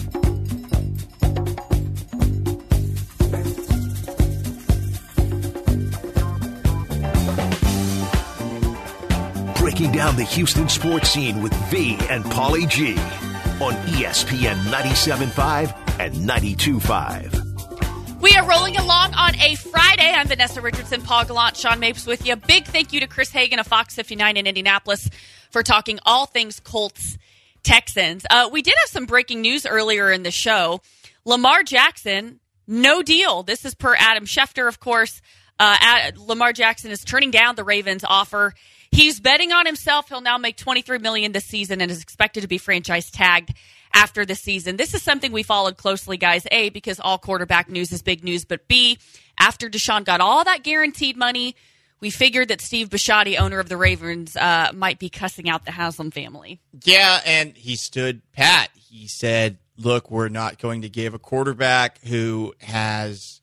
Speaker 1: Breaking down the Houston sports scene with V and Paulie G on E S P N ninety-seven point five and ninety-two point five.
Speaker 2: We are rolling along on a Friday. I'm Vanessa Richardson, Paul Gallant, Sean Mapes with you. Big thank you to Chris Hagan of Fox fifty-nine in Indianapolis for talking all things Colts Texans. Uh, we did have some breaking news earlier in the show. Lamar Jackson, no deal. This is per Adam Schefter, of course. Uh, Ad, Lamar Jackson is turning down the Ravens' offer. He's betting on himself. He'll now make twenty-three million dollars this season and is expected to be franchise tagged after the season. This is something we followed closely, guys. A, because all quarterback news is big news. But B, after Deshaun got all that guaranteed money, we figured that Steve Bisciotti, owner of the Ravens, uh, might be cussing out the Haslam family.
Speaker 3: Yeah, and he stood pat. He said, look, we're not going to give a quarterback who has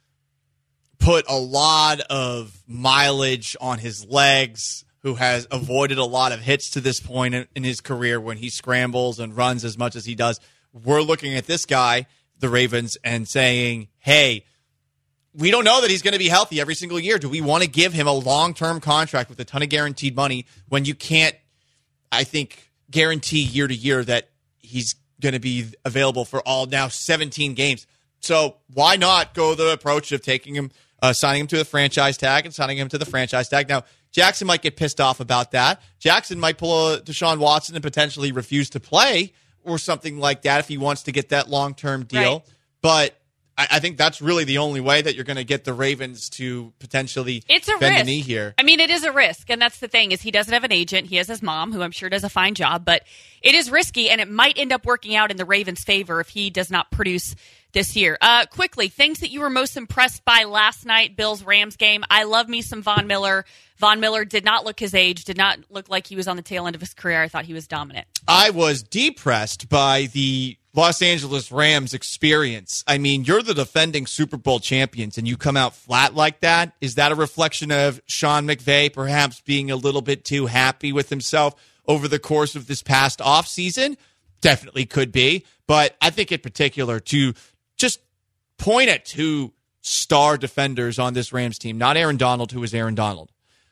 Speaker 3: put a lot of mileage on his legs, who has avoided a lot of hits to this point in, in his career when he scrambles and runs as much as he does. We're looking at this guy, the Ravens, and saying, hey, we don't know that he's going to be healthy every single year. Do we want to give him a long-term contract with a ton of guaranteed money when you can't, I think, guarantee year to year that he's going to be available for all now seventeen games? So why not go the approach of taking him, uh, signing him to the franchise tag and signing him to the franchise tag? Now, Jackson might get pissed off about that. Jackson might pull a Deshaun Watson and potentially refuse to play or something like that if he wants to get that long-term deal.
Speaker 2: Right.
Speaker 3: But I, I think that's really the only way that you're going to get the Ravens to potentially
Speaker 2: it's a
Speaker 3: bend
Speaker 2: risk.
Speaker 3: the knee here.
Speaker 2: I mean, it is a risk, and that's the thing is he doesn't have an agent. He has his mom, who I'm sure does a fine job, but it is risky, and it might end up working out in the Ravens' favor if he does not produce this year. Uh, quickly, things that you were most impressed by last night, Bills-Rams game. I love me some Von Miller. Von Miller did not look his age, did not look like he was on the tail end of his career. I thought he was dominant.
Speaker 3: I was depressed by the Los Angeles Rams experience. I mean, you're the defending Super Bowl champions, and you come out flat like that. Is that a reflection of Sean McVay perhaps being a little bit too happy with himself over the course of this past offseason? Definitely could be. But I think in particular to just point at two star defenders on this Rams team, not Aaron Donald, who is Aaron Donald.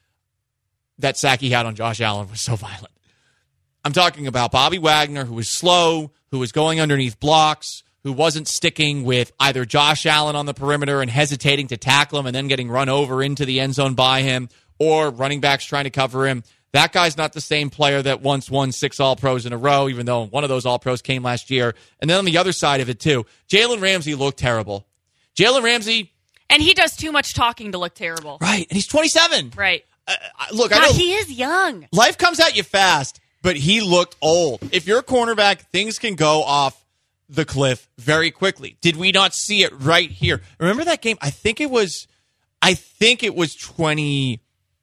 Speaker 3: That sack he had on Josh Allen was so violent. I'm talking about Bobby Wagner, who was slow, who was going underneath blocks, who wasn't sticking with either Josh Allen on the perimeter and hesitating to tackle him and then getting run over into the end zone by him, or running backs trying to cover him. That guy's not the same player that once won six All-Pros in a row, even though one of those All-Pros came last year. And then on the other side of it, too, Jalen Ramsey looked terrible. Jalen Ramsey...
Speaker 2: And he does too much talking to look terrible.
Speaker 3: Right, and he's twenty-seven.
Speaker 2: Right.
Speaker 3: Uh, look,
Speaker 2: God,
Speaker 3: I know
Speaker 2: he is young.
Speaker 3: Life comes at you fast, but he looked old. If you're a cornerback, things can go off the cliff very quickly. Did we not see it right here? Remember that game? I think it was, I think it was twenty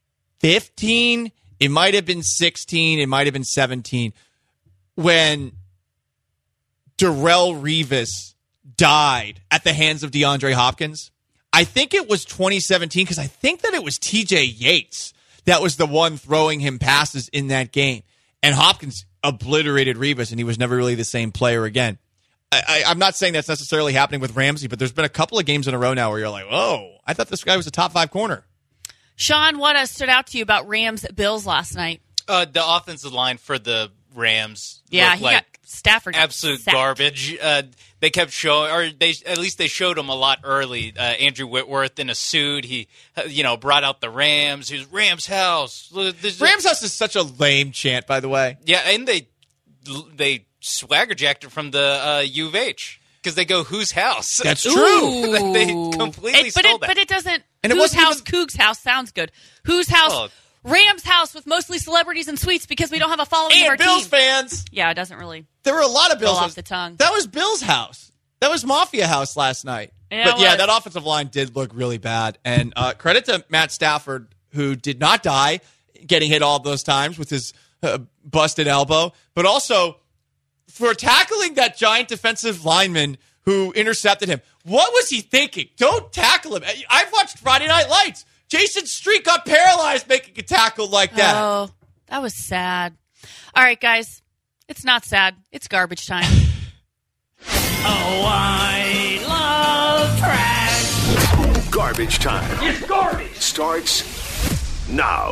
Speaker 3: fifteen. It might have been sixteen. It might have been seventeen. When Darrelle Revis died at the hands of DeAndre Hopkins. I think it was twenty seventeen because I think that it was T J Yates that was the one throwing him passes in that game. And Hopkins obliterated Revis, and he was never really the same player again. I, I, I'm not saying that's necessarily happening with Ramsey, but there's been a couple of games in a row now where you're like, oh, I thought this guy was a top five corner.
Speaker 2: Sean, what uh, stood out to you about Rams Bills last night?
Speaker 4: Uh, the offensive line for the Rams.
Speaker 2: Yeah, he
Speaker 4: like
Speaker 2: got Stafford.
Speaker 4: Absolute
Speaker 2: sacked.
Speaker 4: garbage. Uh, they kept showing, or they at least they showed him a lot early. Uh, Andrew Whitworth in a suit. He, uh, you know, brought out the Rams. He was Rams house.
Speaker 3: Rams house is such a lame chant, by the way.
Speaker 4: Yeah, and they they swagger jacked it from the uh, U of H because they go whose house?
Speaker 3: That's true.
Speaker 4: They completely
Speaker 2: it, but
Speaker 4: stole
Speaker 2: it,
Speaker 4: that.
Speaker 2: But it doesn't.
Speaker 3: And it
Speaker 2: whose
Speaker 3: wasn't
Speaker 2: house?
Speaker 3: even-
Speaker 2: Coog's house sounds good. Whose house?
Speaker 4: Oh.
Speaker 2: Rams house with mostly celebrities and suites because we don't have a following of our
Speaker 3: And Bills
Speaker 2: team.
Speaker 3: fans.
Speaker 2: Yeah, it doesn't really.
Speaker 3: There were a lot of Bills
Speaker 2: Roll off
Speaker 3: fans.
Speaker 2: the tongue.
Speaker 3: That was Bill's house. That was Mafia house last night.
Speaker 2: Yeah,
Speaker 3: but
Speaker 2: it
Speaker 3: yeah,
Speaker 2: was.
Speaker 3: that offensive line did look really bad. And uh, credit to Matt Stafford, who did not die getting hit all those times with his uh, busted elbow, but also for tackling that giant defensive lineman who intercepted him. What was he thinking? Don't tackle him. I've watched Friday Night Lights. Jason Street got paralyzed making a tackle like that.
Speaker 2: Oh, that was sad. All right, guys. It's not sad. It's garbage time.
Speaker 7: Oh, I love trash.
Speaker 1: Garbage time
Speaker 7: It's garbage.
Speaker 1: starts now.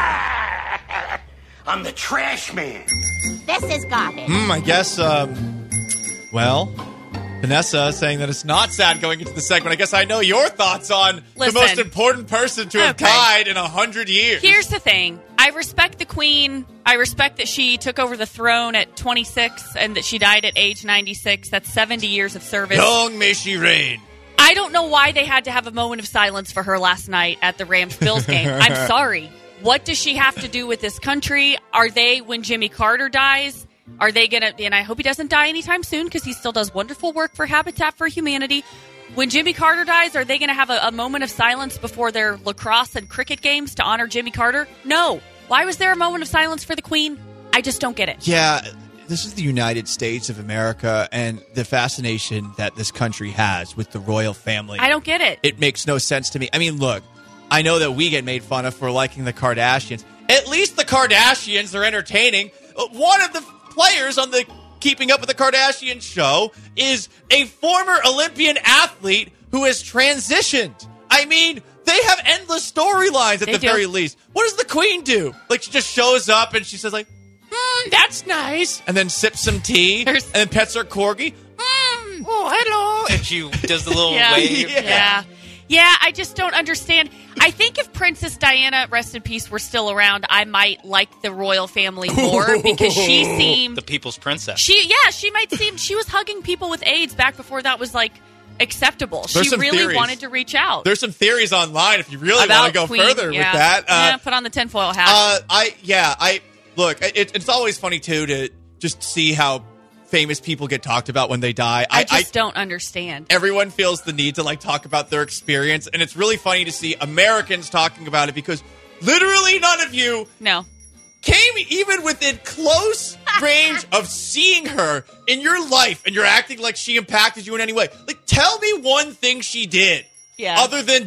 Speaker 7: I'm the trash man.
Speaker 12: This is garbage.
Speaker 3: Hmm, I guess, um, well, Vanessa saying that it's not sad going into the segment. I guess I know your thoughts on
Speaker 2: Listen.
Speaker 3: the most important person to have
Speaker 2: Okay.
Speaker 3: died in a hundred years.
Speaker 2: Here's the thing. I respect the queen. I respect that she took over the throne at twenty-six and that she died at age ninety-six. That's seventy years of service.
Speaker 3: Long may she reign.
Speaker 2: I don't know why they had to have a moment of silence for her last night at the Rams-Bills game. I'm sorry. What does she have to do with this country? Are they, when Jimmy Carter dies, are they going to, and I hope he doesn't die anytime soon because he still does wonderful work for Habitat for Humanity. When Jimmy Carter dies, are they going to have a, a moment of silence before their lacrosse and cricket games to honor Jimmy Carter? No. Why was there a moment of silence for the Queen? I just don't get it.
Speaker 3: Yeah, this is the United States of America and the fascination that this country has with the royal family.
Speaker 2: I don't get it.
Speaker 3: It makes no sense to me. I mean, look, I know that we get made fun of for liking the Kardashians. At least the Kardashians are entertaining. Uh, One of the players on the Keeping Up with the Kardashians show is a former Olympian athlete who has transitioned. I mean, they have endless storylines at
Speaker 2: They
Speaker 3: the
Speaker 2: do.
Speaker 3: very least. What does the Queen do? Like, she just shows up and she says, like, hmm, that's nice. And then sips some tea
Speaker 2: There's-
Speaker 3: and then pets her corgi. Hmm, oh, hello.
Speaker 4: and she does the little
Speaker 2: Yeah.
Speaker 4: wave.
Speaker 3: Yeah.
Speaker 2: Yeah. Yeah, I just don't understand. I think if Princess Diana, rest in peace, were still around, I might like the royal family more because she seemed
Speaker 4: The people's princess.
Speaker 2: she yeah, she might seem she was hugging people with AIDS back before that was like acceptable.
Speaker 3: There's
Speaker 2: she
Speaker 3: some
Speaker 2: really
Speaker 3: theories.
Speaker 2: wanted to reach out.
Speaker 3: There's some theories online if you really
Speaker 2: about
Speaker 3: want to go
Speaker 2: Queen.
Speaker 3: further
Speaker 2: Yeah.
Speaker 3: with that. Uh,
Speaker 2: yeah, put on the tinfoil hat.
Speaker 3: Uh, I yeah, I look. It, it's always funny too to just see how famous people get talked about when they die.
Speaker 2: I just don't understand.
Speaker 3: Everyone feels the need to like talk about their experience, and it's really funny to see Americans talking about it because literally none of you
Speaker 2: No.
Speaker 3: came even within close range of seeing her in your life, and you're acting like she impacted you in any way. Like, tell me one thing she did,
Speaker 2: Yeah.
Speaker 3: other than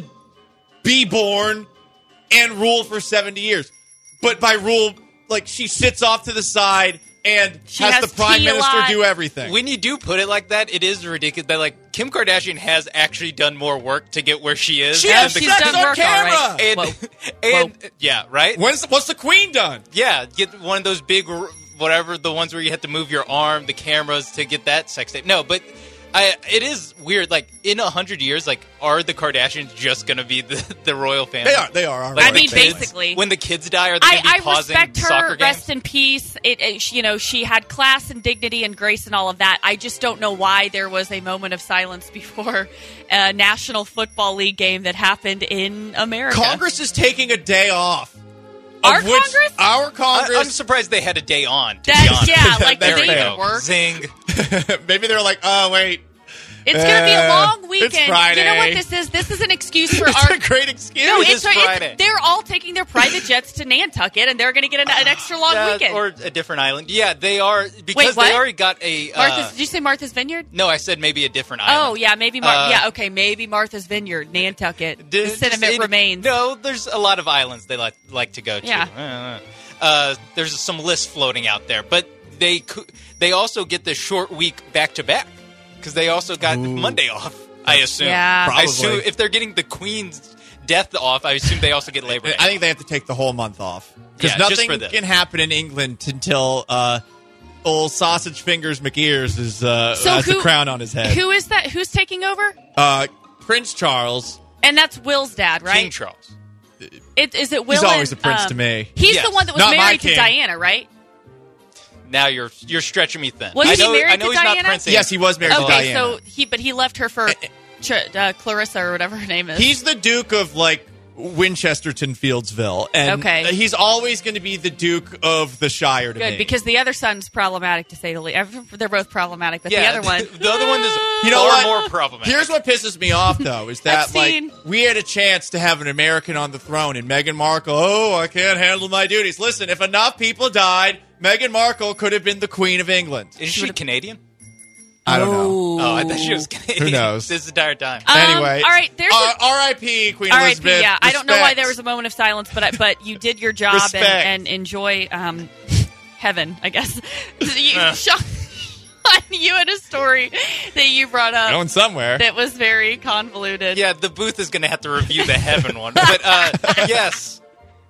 Speaker 3: be born and rule for seventy years. But by rule, like, she sits off to the side and
Speaker 2: She
Speaker 3: has,
Speaker 2: has
Speaker 3: the prime
Speaker 2: tea a
Speaker 3: minister
Speaker 2: lot.
Speaker 3: do everything.
Speaker 4: When you do put it like that, it is ridiculous that like Kim Kardashian has actually done more work to get where she is.
Speaker 3: She
Speaker 4: than
Speaker 3: has
Speaker 4: the-
Speaker 2: she's
Speaker 3: sex
Speaker 2: done
Speaker 3: on
Speaker 2: work, all
Speaker 3: camera.
Speaker 2: right.
Speaker 4: and,
Speaker 2: Whoa.
Speaker 4: and
Speaker 2: Whoa.
Speaker 4: yeah, right.
Speaker 3: When's what's the Queen done?
Speaker 4: Yeah, get one of those big, r- whatever, the ones where you have to move your arm, the cameras to get that sex tape. No, but I, it is weird. Like, in a hundred years, like, are the Kardashians just going to be the, the royal family?
Speaker 3: They are. They are.
Speaker 4: Like,
Speaker 2: I
Speaker 4: the
Speaker 2: mean,
Speaker 4: kids-
Speaker 2: basically.
Speaker 4: When the kids die, are they
Speaker 2: I,
Speaker 4: going to be
Speaker 2: I
Speaker 4: pausing
Speaker 2: respect
Speaker 4: soccer
Speaker 2: her.
Speaker 4: games?
Speaker 2: Rest in peace. It, it, she- you know, she had class and dignity and grace and all of that. I just don't know why there was a moment of silence before a National Football League game that happened in America.
Speaker 3: Congress is taking a day off.
Speaker 2: Our
Speaker 3: of which
Speaker 2: Congress?
Speaker 3: Our
Speaker 4: I,
Speaker 3: Congress.
Speaker 4: I'm surprised they had a day on. To
Speaker 2: That-
Speaker 4: be honest.
Speaker 2: yeah, like,
Speaker 3: There
Speaker 2: did
Speaker 3: we
Speaker 2: they
Speaker 3: go.
Speaker 2: even work?
Speaker 4: Zing.
Speaker 3: Maybe they're like, oh wait,
Speaker 2: It's going to be a
Speaker 3: Uh,
Speaker 2: long
Speaker 3: it's
Speaker 2: weekend.
Speaker 3: Friday.
Speaker 2: You know what this is? This is an excuse for
Speaker 3: it's
Speaker 2: our.
Speaker 3: a great excuse.
Speaker 2: No,
Speaker 4: It
Speaker 2: it's,
Speaker 4: is
Speaker 2: it's
Speaker 4: Friday.
Speaker 2: they're all taking their private jets to Nantucket, and they're going to get an, an extra long
Speaker 4: Yeah,
Speaker 2: weekend.
Speaker 4: or a different island. Yeah, they are because
Speaker 2: Wait, what?
Speaker 4: they already got a. Uh,
Speaker 2: Martha's, did you say Martha's Vineyard?
Speaker 4: no, I said maybe a different island.
Speaker 2: Oh yeah, maybe. Mar-
Speaker 4: Uh,
Speaker 2: yeah, okay, maybe Martha's Vineyard, Nantucket.
Speaker 4: D-
Speaker 2: the
Speaker 4: just
Speaker 2: sentiment
Speaker 4: in-
Speaker 2: remains.
Speaker 4: No, there's a lot of islands they like like to go to.
Speaker 2: Yeah.
Speaker 4: Uh, uh, there's some lists floating out there, but they cou- they also get the short week back to back because they also got Monday off. I assume.
Speaker 2: Yeah.
Speaker 4: I
Speaker 3: Probably.
Speaker 4: assume if they're getting the Queen's death off, I assume they also get Labor Day.
Speaker 3: I think they have to take the whole month off because
Speaker 4: Yeah, just
Speaker 3: nothing
Speaker 4: for this.
Speaker 3: can happen in England until uh, old sausage fingers McEars is uh,
Speaker 2: So
Speaker 3: has
Speaker 2: who-
Speaker 3: the crown on his head.
Speaker 2: Who is that? Who's taking over?
Speaker 3: uh, Prince Charles.
Speaker 2: And that's Will's dad, right?
Speaker 4: King Charles.
Speaker 2: It, is it Will?
Speaker 3: He's always
Speaker 2: and,
Speaker 3: a prince
Speaker 2: um,
Speaker 3: to me.
Speaker 2: He's
Speaker 4: Yes.
Speaker 2: the one that was
Speaker 3: Not my
Speaker 2: married to
Speaker 3: king.
Speaker 2: Diana, right?
Speaker 4: now you're you're stretching me thin.
Speaker 2: Was
Speaker 4: I
Speaker 2: he
Speaker 4: know,
Speaker 2: married
Speaker 4: I know
Speaker 2: to
Speaker 4: he's
Speaker 2: Diana?
Speaker 4: not Prince.
Speaker 3: Yes, he was married to
Speaker 2: Okay,
Speaker 3: Diana.
Speaker 2: so he, but he left her for Ch- uh, Clarissa or whatever her name is.
Speaker 3: He's the Duke of, like, Winchesterton Fieldsville. And
Speaker 2: Okay.
Speaker 3: he's always going to be the Duke of the Shire to
Speaker 2: Good,
Speaker 3: me.
Speaker 2: because the other son's problematic, to say the least. They're both problematic, but
Speaker 4: Yeah,
Speaker 2: the other one...
Speaker 4: the other one is
Speaker 3: You know
Speaker 4: far
Speaker 3: what?
Speaker 4: more problematic.
Speaker 3: Here's what pisses me off, though, is that
Speaker 2: I've
Speaker 3: like
Speaker 2: seen-
Speaker 3: we had a chance to have an American on the throne, and Meghan Markle, oh, I can't handle my duties. Listen, if enough people died, Meghan Markle could have been the Queen of England.
Speaker 4: Is she Canadian?
Speaker 3: I don't know.
Speaker 4: Oh, I thought she was Canadian.
Speaker 3: Who knows?
Speaker 4: This entire time.
Speaker 2: Um,
Speaker 3: Anyway,
Speaker 2: all right, there's a-
Speaker 3: R I P Queen
Speaker 2: R I P,
Speaker 3: Elizabeth.
Speaker 2: yeah. I don't know why
Speaker 3: Respect.
Speaker 2: there was a moment of silence, but I, but you did your job and,
Speaker 3: Respect.
Speaker 2: and enjoy um, heaven, I guess. you, Sean, you had a story that you brought up
Speaker 3: Going somewhere.
Speaker 2: that was very convoluted.
Speaker 4: Yeah, the booth is going to have to review the heaven one. But uh, yes,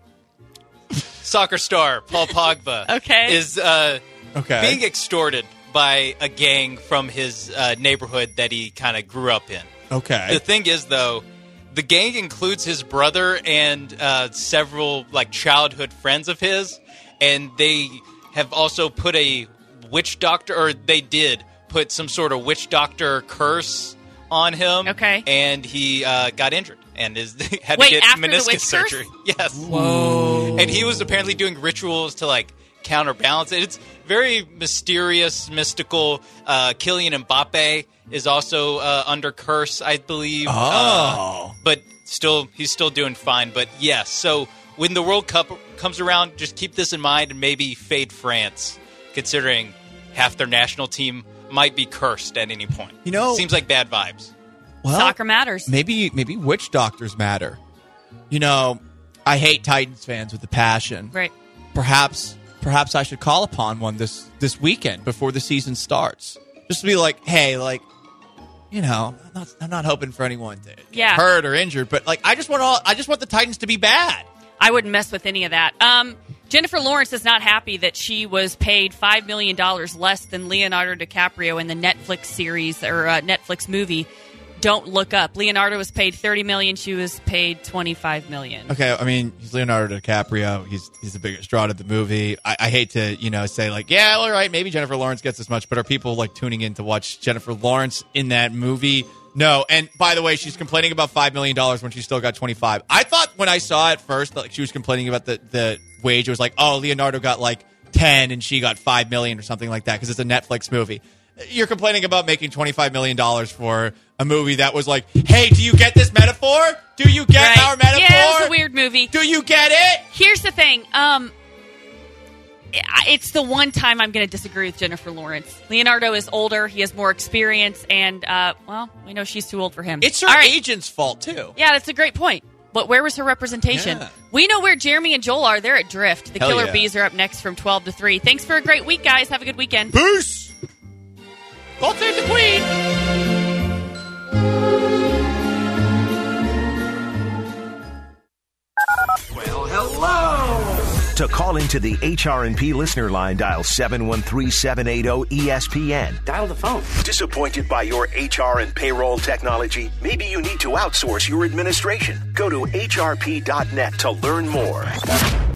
Speaker 4: soccer star Paul Pogba
Speaker 2: Okay.
Speaker 4: is uh,
Speaker 3: Okay.
Speaker 4: being extorted by a gang from his uh, neighborhood that he kind of grew up in.
Speaker 3: Okay.
Speaker 4: The thing is, though, the gang includes his brother and uh, several like childhood friends of his, and they have also put a witch doctor, or they did put some sort of witch doctor curse on him.
Speaker 2: Okay.
Speaker 4: And he uh, got injured and is had
Speaker 2: Wait,
Speaker 4: to get
Speaker 2: after the
Speaker 4: meniscus
Speaker 2: witch curse?
Speaker 4: surgery. Yes.
Speaker 2: Whoa.
Speaker 4: And he was apparently doing rituals to like counterbalance it. It's very mysterious, mystical. Uh, Kylian Mbappe is also uh, under curse, I believe.
Speaker 3: Oh.
Speaker 4: Uh, but still, he's still doing fine. But yes, so when the World Cup comes around, just keep this in mind and maybe fade France, considering half their national team might be cursed at any point.
Speaker 3: You know-
Speaker 4: seems like bad vibes.
Speaker 3: Well,
Speaker 2: Soccer matters.
Speaker 3: Maybe maybe witch doctors matter. You know, I hate Titans fans with a passion.
Speaker 2: Right.
Speaker 3: Perhaps perhaps I should call upon one this this weekend before the season starts. Just to be like, hey, like, you know, I'm not, I'm not hoping for anyone to get
Speaker 2: Yeah.
Speaker 3: hurt or injured, but like, I just want all, I just want the Titans to be bad.
Speaker 2: I wouldn't mess with any of that. Um, Jennifer Lawrence is not happy that she was paid five million dollars less than Leonardo DiCaprio in the Netflix series or uh, Netflix movie Don't Look Up. Leonardo was paid thirty million dollars. She was paid twenty-five million dollars.
Speaker 3: Okay, I mean, he's Leonardo DiCaprio. He's he's the biggest draw to the movie. I, I hate to, you know, say like, yeah, all right, maybe Jennifer Lawrence gets as much, but are people like tuning in to watch Jennifer Lawrence in that movie? No. And by the way, she's complaining about five million dollars when she still got twenty-five. I thought when I saw it first, like she was complaining about the, the wage. It was like, oh, Leonardo got like ten and she got five million or something like that because it's a Netflix movie. You're complaining about making twenty-five million dollars for a movie that was like, hey, do you get this metaphor? Do you get
Speaker 2: Right.
Speaker 3: our metaphor?
Speaker 2: Yeah, it's a weird movie.
Speaker 3: Do you get it?
Speaker 2: Here's the thing. Um, it's the one time I'm going to disagree with Jennifer Lawrence. Leonardo is older. He has more experience. And, uh, well, we know she's too old for him.
Speaker 3: It's her
Speaker 2: All right.
Speaker 3: agent's fault, too.
Speaker 2: Yeah, that's a great point. But where was her representation?
Speaker 3: Yeah.
Speaker 2: We know where Jeremy and Joel are. They're at Drift. The
Speaker 3: Hell
Speaker 2: Killer
Speaker 3: yeah.
Speaker 2: Bees are up next from twelve to three. Thanks for a great week, guys. Have a good weekend.
Speaker 3: Peace! God save the Queen!
Speaker 1: Well, hello! To call into the H R and P listener line, dial seven one three, seven eight zero, E S P N.
Speaker 7: Dial the phone.
Speaker 1: Disappointed by your H R and payroll technology? Maybe you need to outsource your administration. Go to H R P dot net to learn more.